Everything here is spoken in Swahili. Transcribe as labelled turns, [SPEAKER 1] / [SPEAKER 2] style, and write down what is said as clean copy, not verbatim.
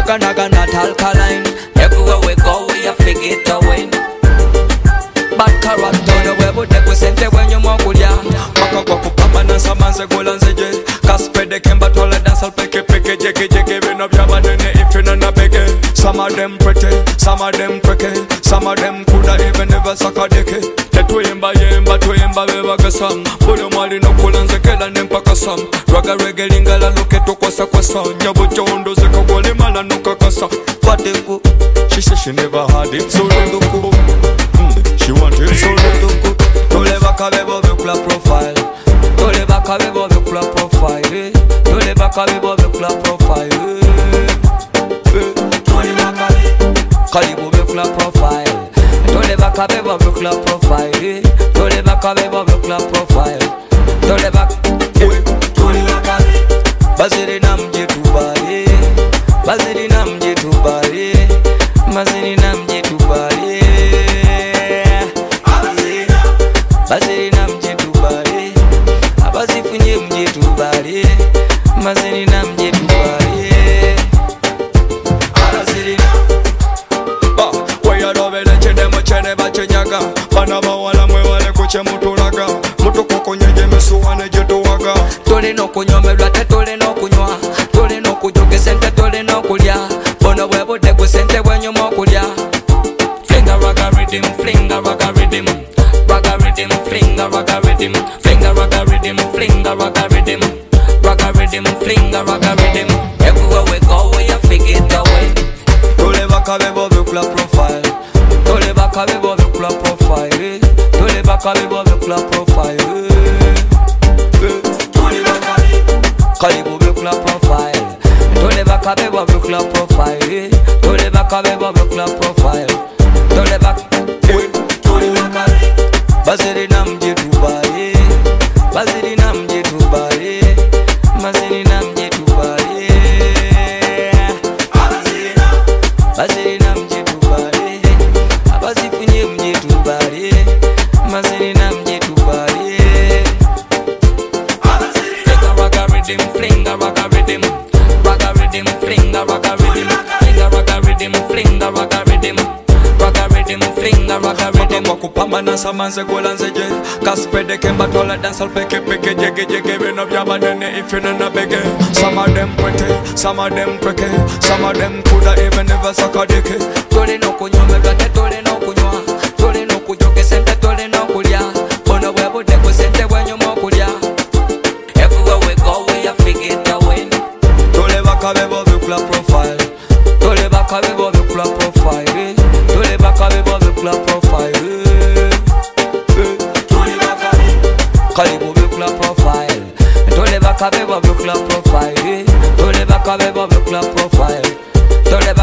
[SPEAKER 1] Naga not alkaline. Everywhere we go, we have to get a win. Bad character, the way we take we sente when you mokulia. Maka kwa kupamba na samanze gola nzeje. Kaspede kemba tola dance al peke peke jeke jeke. Ven up yaba nene if you na bege. Some of them pretty, some of them pricky. Some of them coulda even never suck a dicky. Tetuyimba yimba tuyimba beba kasam. Bulu mali no kulanze kela nempa kasam. Raga reggae lingala luke to kwasa kwasa. Nyabu chondo zeka gole mala nuka kasa. Fadeku, she said she never had it so lenduku. She wanted so lenduku. Tole baka bebo vekula profile. Tole baka bebo vekula profile. Tole baka bebo vekula profile. Kalibu vekula profile. Tole baka bebo vekula profile. Tole baka bebo vekula profile. Tole baka Baziri namje tubari. Baziri namje tubari. Baziri namje tubari. Baziri namje tubari. Abazifunye mje tubari. Baziri namje tubari. Baziri Waya dovele chede mochede bachenyaga. Bana bawala mwewale kuche mutulaga. Mutuko konyeje misuwane jetuwaga. Tole no kunyomelwa te tole no kunywa. Tole no kujoge sente tole no kulya. Bono webo degu sente wenyo mokulya. Flinga raga rhythm, flinga raga rhythm. Raga rhythm, flinga raga rhythm. Flinga raga rhythm, flinga raga rhythm. Raga rhythm, flinga raga rhythm. Everywhere we go we have to get away. Tole baka bebo vekula profile. Tole baka bebo vekula profile. Tole baka bebo vekula profile. Kalibu vekula profile. Tole baka bebo vekula profile. Tole baka bebo vekula profile. Tole baka Baziri namje tubari. Baziri namje tubari. Baziri namje tubari. Baziri namje tubari. Abazifunye mje tubari. Baziri namje tubari. Flinga raga rhythm, flinga raga rhythm. Raga rhythm, flinga raga rhythm. Flinga raga rhythm, flinga raga rhythm. Raga rhythm, flinga raga rhythm. Wakupamba na samanze gola nzeje. Kaspede kemba tola dance al peke peke jege jege. Ven up yaba nene if you na bege. Some of them pretty, some of them pricky. Some of them coulda even never suck a dicky. Tole no kunyomelwa te tole no kunywa. Tole no kujoge sente tole no kulya. Bono webo degu sente wenyo mokulya. Everywhere we go we have to get a win. Tole baka bebo vekula profile. Tole baka bebo vekula profile. Tole baka bebo vekula profile. Kalibu vekula profile. Tole baka bebo vekula profile. Tole baka bebo vekula profile. Tole baka